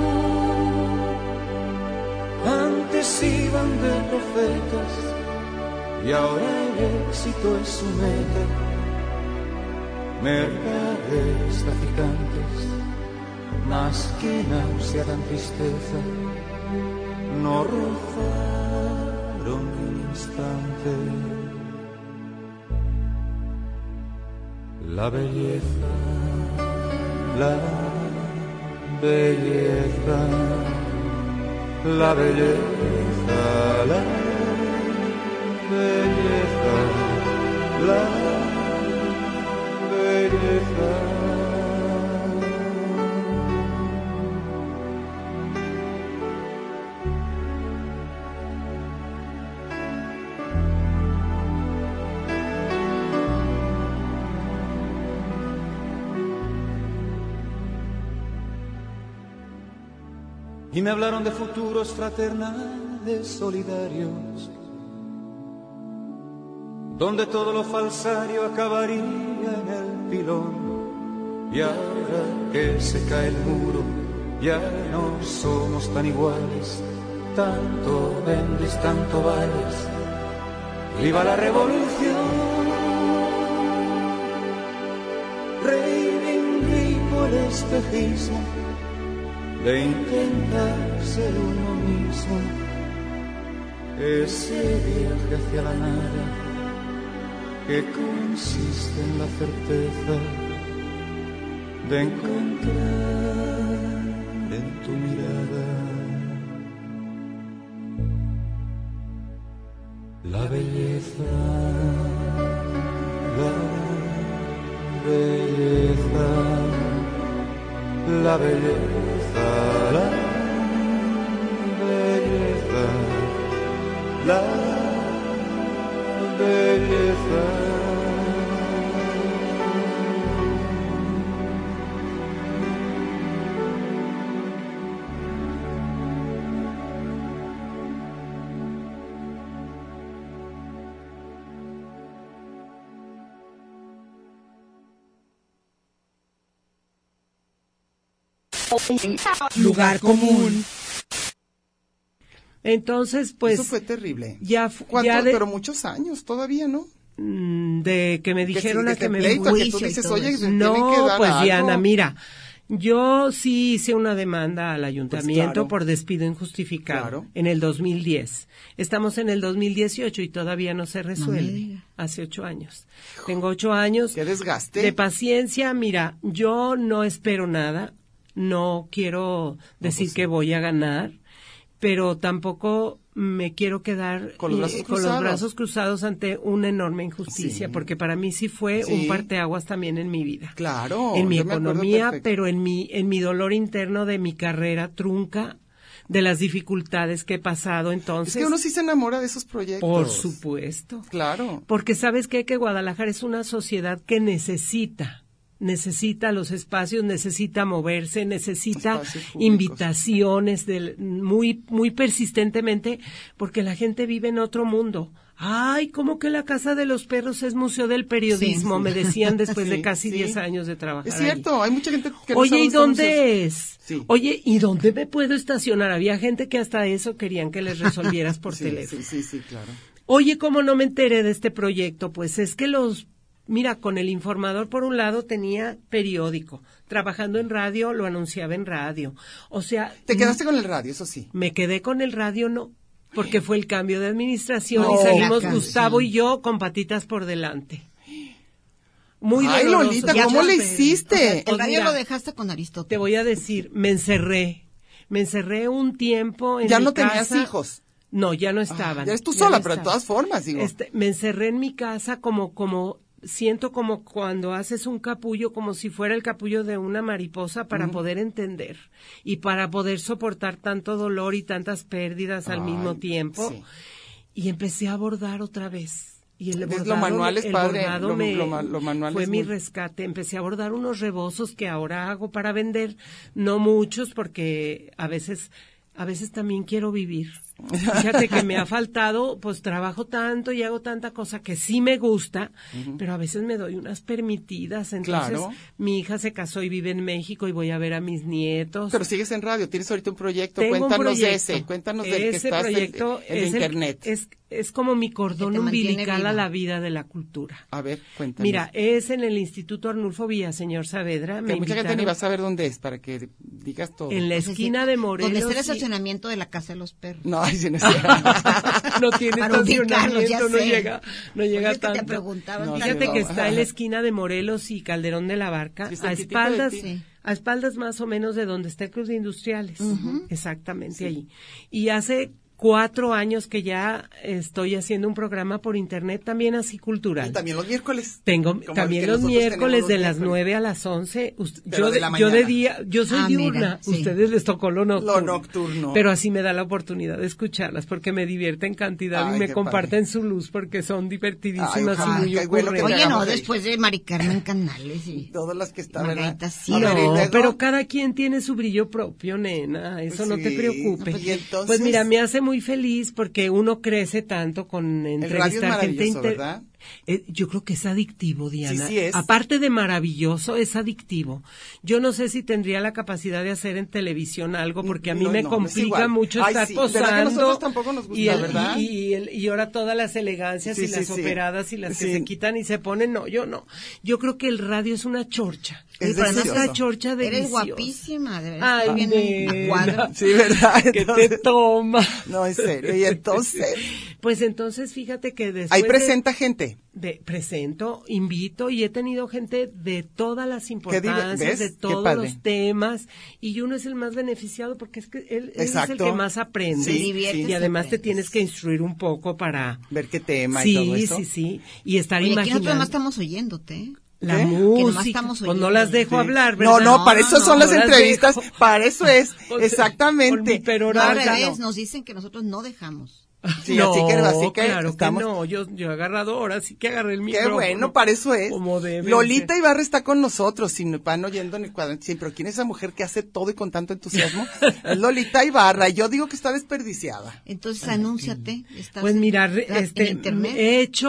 Antes iban de profetas y ahora el éxito es su meta. Mercaderes traficantes, más que náusea dan tristeza, no rozaron ni un instante. La belleza, la belleza, la belleza, la belleza, la belleza. Y me hablaron de futuros fraternales solidarios, donde todo lo falsario acabaría en el pilón. Y ahora que se cae el muro, ya no somos tan iguales, tanto vendes, tanto vales. ¡Viva la revolución! Reivindico el espejismo de intentar ser uno mismo, ese viaje hacia la nada que consiste en la certeza de encontrar en tu mirada la belleza, la belleza, la belleza, la belleza, la belleza. lugar común. Entonces, pues... Eso fue terrible. ¿Cuánto? Pero muchos años todavía, ¿no? De que me dijeron que a que me... pleito, que tú dices, oye, no, pues algo. Diana, mira... Yo sí hice una demanda al ayuntamiento Pues claro. por despido injustificado Claro. en el 2010. Estamos en el 2018 y todavía no se resuelve. Hace 8 años. Tengo 8 años. Qué desgaste. De paciencia. Mira, yo no espero nada. No quiero decir que voy a ganar, pero tampoco me quiero quedar con los brazos cruzados ante una enorme injusticia, sí. Porque para mí sí fue un parteaguas también en mi vida. Claro. En mi economía, pero en mi dolor interno de mi carrera trunca, de las dificultades que he pasado. Entonces, es que uno sí se enamora de esos proyectos. Por supuesto. Claro. Porque ¿sabes qué? Que Guadalajara es una sociedad que necesita los espacios, necesita moverse, necesita invitaciones muy muy persistentemente, porque la gente vive en otro mundo. Ay, como que la Casa de los Perros es museo del periodismo, sí. Me decían después de casi 10 años de trabajar. Es cierto, hay mucha gente que no Oye, sabe ¿y dónde es? Sí. Oye, ¿y dónde me puedo estacionar? Había gente que hasta eso querían que les resolvieras por teléfono. Sí, claro. Oye, ¿cómo no me enteré de este proyecto? Pues es que mira, con El Informador por un lado tenía periódico, trabajando en radio lo anunciaba en radio, o sea... ¿Te quedaste con el radio, eso sí? Me quedé con el radio, no, porque fue el cambio de administración y salimos Gustavo y yo con patitas por delante. Muy doloroso. Ay, Lolita, ¿cómo le hiciste? O sea, el radio lo dejaste con Aristóteles. Te voy a decir, me encerré un tiempo en mi casa. ¿Ya casa. no tenías hijos? No, ya no estaban. Ya eres tú sola, pero de todas formas, digo. Me encerré en mi casa siento como cuando haces un capullo, como si fuera el capullo de una mariposa para poder entender y para poder soportar tanto dolor y tantas pérdidas al mismo tiempo. Sí. Y empecé a bordar otra vez. Y el bordado, lo manual es padre, lo manual fue es mi rescate. Empecé a bordar unos rebozos que ahora hago para vender, no muchos porque a veces también quiero vivir. Fíjate que me ha faltado, pues trabajo tanto y hago tanta cosa que sí me gusta, pero a veces me doy unas permitidas. Entonces, mi hija se casó y vive en México y voy a ver a mis nietos. Pero sigues en radio, tienes ahorita un proyecto, Tengo cuéntanos de del que estás proyecto en internet. Es como mi cordón umbilical a la vida de la cultura. A ver, cuéntanos. Mira, es en el Instituto Arnulfo Villaseñor Saavedra. Que mucha gente ni va a saber dónde es, para que digas todo. En la esquina de Morelos. Donde está el estacionamiento de la Casa de los Perros. No, ahí sí no es cierto. No tiene estacionamiento, no llega tanto. Te preguntabas, fíjate que está en la esquina de Morelos y Calderón de la Barca, a espaldas más o menos de donde está el Club de Industriales. Exactamente ahí. Y hace 4 años que ya estoy haciendo un programa por internet también así cultural. Y también los miércoles. Tengo también los miércoles de las 9 a las 11. Yo de día, yo soy diurna. Ustedes les tocó lo nocturno. Lo nocturno. Pero así me da la oportunidad de escucharlas porque me divierten cantidad y me comparten su luz porque son divertidísimas y muy ocurrentes. Oye, no, después de Mari Carmen Canales y todas las que están, Margarita, sí. No, pero cada quien tiene su brillo propio, nena. Eso no te preocupe. Pues mira, me hace muy feliz porque uno crece tanto con entrevistar gente. ¿Verdad? Yo creo que es adictivo, Diana. Sí es. Aparte de maravilloso, es adictivo. Yo no sé si tendría la capacidad de hacer en televisión algo porque a mí me complica mucho estar posando. Que nosotros tampoco nos gusta, ¿verdad? Y ahora todas las elegancias y las operadas y las que se quitan y se ponen. No, yo no. Yo creo que el radio es una chorcha. Es una chorcha deliciosa. Eres guapísima, de verdad. Ay, nena. Sí, ¿verdad? Que te toma. No, en serio. Y entonces. Pues entonces, fíjate que después. Ahí presenta gente. Presento, invito y he tenido gente de todas las importancias, de todos los temas y uno es el más beneficiado porque es que él es el que más aprende y además te tienes que instruir un poco para ver qué tema y todo eso. Sí, y estar imaginando. Aquí nosotros más estamos oyéndote. La música, pues no las dejo hablar, ¿verdad? No, para eso son las entrevistas, para eso es, exactamente. Pero al revés, nos dicen que nosotros no dejamos. Sí, no, así que claro estamos... que no, yo he agarrado ahora, sí que agarré el micrófono. Qué bueno, para eso es. Como debe Lolita Ibarra está con nosotros, si van oyendo en el cuadrante siempre, pero ¿quién es esa mujer que hace todo y con tanto entusiasmo? Es Lolita Ibarra, yo digo que está desperdiciada. Entonces, anúnciate. Pues mira, en internet. he hecho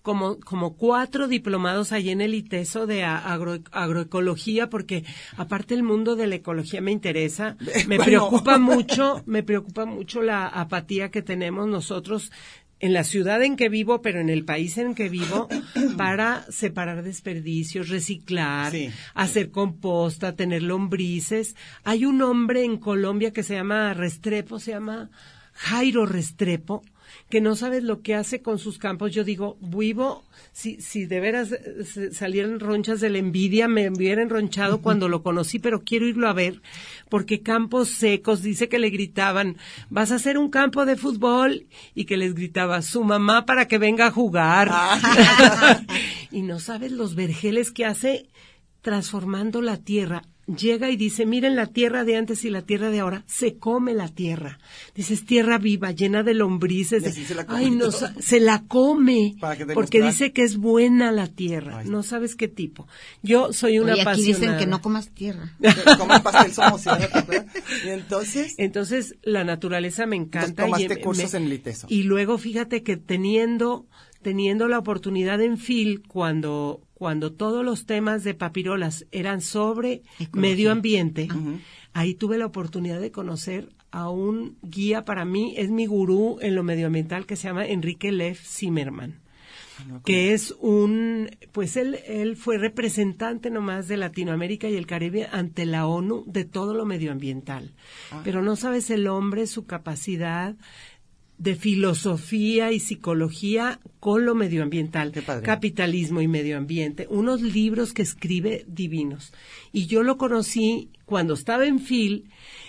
como 4 diplomados allí en el ITESO de agroecología, porque aparte el mundo de la ecología me interesa. Me preocupa mucho la apatía que tenemos nosotros en la ciudad en que vivo, pero en el país en que vivo, para separar desperdicios, reciclar, hacer composta, tener lombrices. Hay un hombre en Colombia que se llama Jairo Restrepo, que no sabes lo que hace con sus campos. Yo digo, vivo, si de veras salieran ronchas de la envidia, me hubieran ronchado cuando lo conocí, pero quiero irlo a ver, porque campos secos, dice que le gritaban, vas a hacer un campo de fútbol, y que les gritaba su mamá para que venga a jugar. Y no sabes los vergeles que hace transformando la tierra. Llega y dice, miren la tierra de antes y la tierra de ahora, se come la tierra. Dice, es tierra viva, llena de lombrices. Se la come, porque dice que es buena la tierra. Ay. No sabes qué tipo. Yo soy una apasionada. Aquí dicen que no comas tierra. Coman pastel somos, ¿y entonces? Entonces, la naturaleza me encanta. Tomaste cursos en el ITESO. Y luego, fíjate que teniendo la oportunidad en Phil, cuando todos los temas de Papirolas eran sobre medio ambiente, ahí tuve la oportunidad de conocer a un guía, para mí es mi gurú en lo medioambiental, que se llama Enrique Leff Zimmerman, que es él fue representante nomás de Latinoamérica y el Caribe ante la ONU de todo lo medioambiental. Pero no sabes el hombre, su capacidad de filosofía y psicología con lo medioambiental, capitalismo y medio ambiente, unos libros que escribe divinos. Y yo lo conocí cuando estaba en Phil,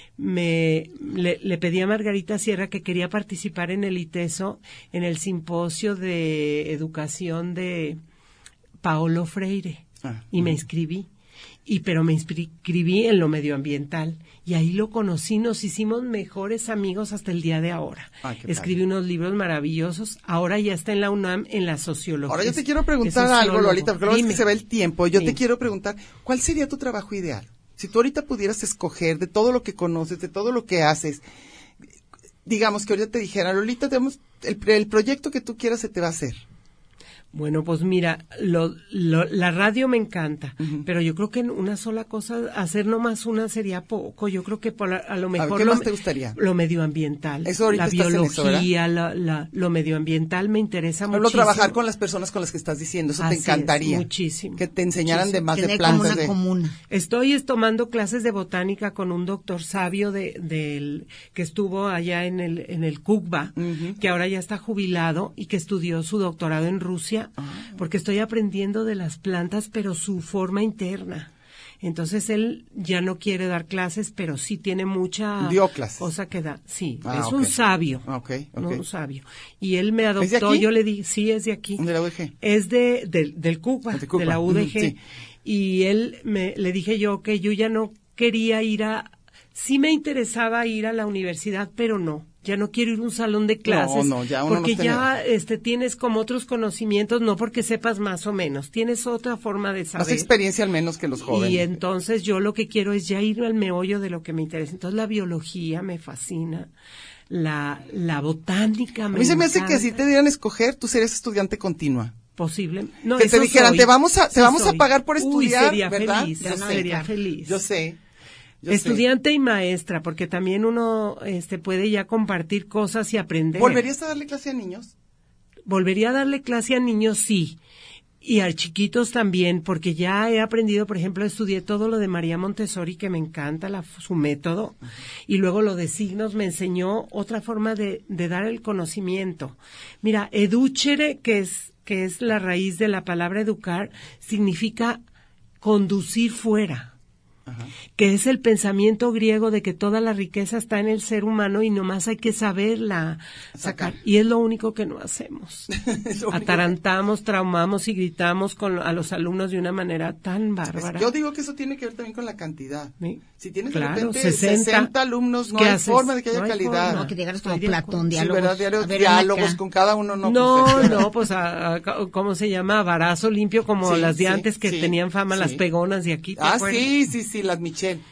le pedí a Margarita Sierra que quería participar en el ITESO, en el simposio de educación de Paulo Freire, y me inscribí. Pero me inscribí en lo medioambiental y ahí lo conocí, nos hicimos mejores amigos hasta el día de ahora. Escribí unos libros maravillosos, ahora ya está en la UNAM en la sociología. Ahora yo te quiero preguntar algo, Lolita, porque luego es que se ve el tiempo. Yo te quiero preguntar, ¿cuál sería tu trabajo ideal? Si tú ahorita pudieras escoger de todo lo que conoces, de todo lo que haces, digamos que ahorita te dijera, Lolita, tenemos el proyecto que tú quieras se te va a hacer. Bueno, pues mira, la radio me encanta, pero yo creo que en una sola cosa, hacer nomás una sería poco. Yo creo que a lo mejor... ¿Qué más te gustaría? Lo medioambiental. Eso ahorita la biología, lo medioambiental me interesa muchísimo. Trabajar con las personas con las que estás diciendo, eso te encantaría. Muchísimo. Que te enseñaran de más de plantas. Como una comuna. Estoy tomando clases de botánica con un doctor sabio que estuvo allá en el CUCBA, que ahora ya está jubilado y que estudió su doctorado en Rusia. Porque estoy aprendiendo de las plantas, pero su forma interna. Entonces él ya no quiere dar clases, pero sí tiene mucha cosa que da. Sí, es un sabio. No un sabio. Y él me adoptó, yo le dije, sí, es de aquí. ¿De la UDG? Es del CUCBA, de la UDG. Sí. Y él le dije yo que yo ya no quería sí me interesaba ir a la universidad, pero no. Ya no quiero ir a un salón de clases, porque ya tienes como otros conocimientos, no porque sepas más o menos, tienes otra forma de saber. Más experiencia al menos que los jóvenes. Y entonces yo lo que quiero es ya ir al meollo de lo que me interesa. Entonces la biología me fascina, la botánica me encanta. A mí se me hace que si te dieran escoger, tú serías estudiante continua. Posible. No, que te dijeran, te vamos a pagar por estudiar, sería ¿verdad? Feliz, sería feliz. Yo sé. Estudiante y maestra, porque también uno puede ya compartir cosas y aprender. ¿Volverías a darle clase a niños? Volvería a darle clase a niños, sí. Y a chiquitos también, porque ya he aprendido, por ejemplo, estudié todo lo de María Montessori, que me encanta su método, y luego lo de signos me enseñó otra forma de dar el conocimiento. Mira, educere, que es la raíz de la palabra educar, significa conducir fuera. Que es el pensamiento griego de que toda la riqueza está en el ser humano y nomás hay que saberla sacar. Y es lo único que no hacemos. Atarantamos, traumamos y gritamos a los alumnos de una manera tan bárbara. Yo digo que eso tiene que ver también con la cantidad. ¿Sí? Si tienes de repente 60 alumnos, no hay forma de que haya calidad. No, que llegaras como Platón, diálogos. Sí, ¿verdad? Diálogos con cada uno. Pues ¿cómo se llama? Barazo limpio como las de antes que tenían fama, las pegonas de aquí. Sí, las Michelle.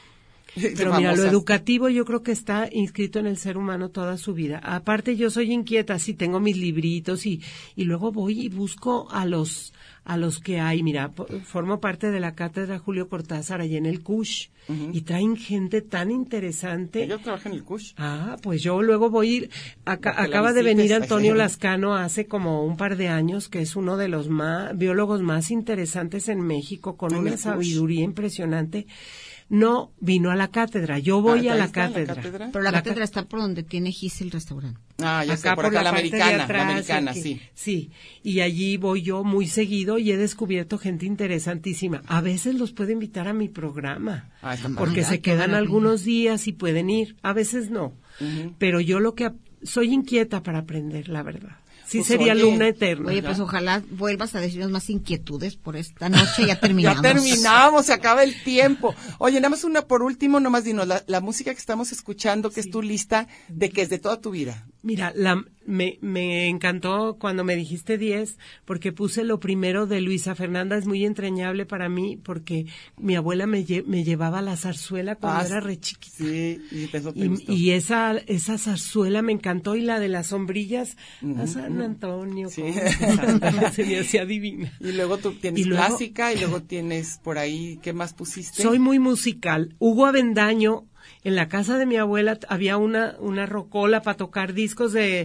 Pero mira, lo educativo yo creo que está inscrito en el ser humano toda su vida. Aparte, yo soy inquieta, sí, tengo mis libritos y luego voy y busco a los que hay. Mira, formo parte de la cátedra Julio Cortázar allá en el CUSH y traen gente tan interesante. Yo trabajo en el CUSH. Pues yo luego voy a ir. Acaba de venir Antonio Lascano hace como un par de años, que es uno de los biólogos más interesantes en México, con una sabiduría impresionante. No vino a la cátedra, yo voy a la cátedra. Pero la cátedra está por donde tiene Gis el restaurante. Ya sé, por acá la americana, sí. Sí, y allí voy yo muy seguido y he descubierto gente interesantísima. A veces los puedo invitar a mi programa, porque se quedan algunos días y pueden ir, a veces no. Pero yo soy inquieta para aprender, la verdad. Sí, pues sería alumna eterna. Oye, pues ojalá vuelvas a decirnos más inquietudes por esta noche. Ya terminamos. Ya terminamos, se acaba el tiempo. Oye, nada más una por último, nomás dinos, la música que estamos escuchando, que es tu lista, ¿de qué es de toda tu vida? Mira, me encantó cuando me dijiste 10, porque puse lo primero de Luisa Fernanda. Es muy entrañable para mí, porque mi abuela me llevaba a la zarzuela cuando era re chiquita. Sí, y esa zarzuela me encantó, y la de las sombrillas a San Antonio. Sí. Se me hacía divina. Y luego tú tienes clásica, y luego tienes por ahí, ¿qué más pusiste? Soy muy musical. Hugo Avendaño. En la casa de mi abuela había una rocola para tocar discos de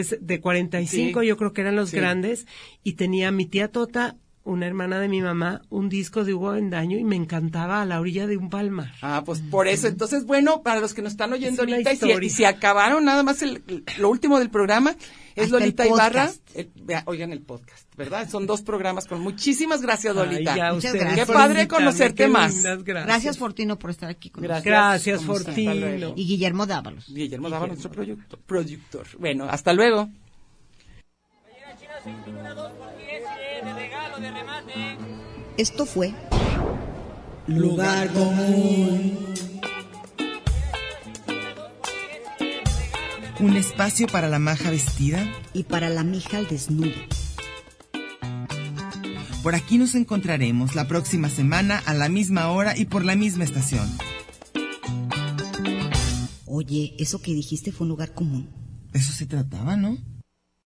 45, yo creo que eran los grandes, y tenía mi tía Tota, una hermana de mi mamá, un disco de Hugo Avendaño, y me encantaba A la orilla de un palmar. Pues por eso. Entonces, bueno, para los que nos están oyendo ahorita, y si acabaron nada más lo último del programa, es hasta Lolita Ibarra. Oigan el podcast, ¿verdad? Son 2 programas con muchísimas gracias, Lolita. Muchas gracias. Qué padre conocerte más. Gracias, Fortino, por estar aquí con nosotros. Gracias, Fortino. Y Guillermo Dávalos. Guillermo Dávalos, nuestro productor. Bueno, hasta luego. Esto fue Lugar Común. Un espacio para la maja vestida y para la mija al desnudo. Por aquí nos encontraremos la próxima semana a la misma hora y por la misma estación. Oye, eso que dijiste fue un lugar común. Eso se trataba, ¿no?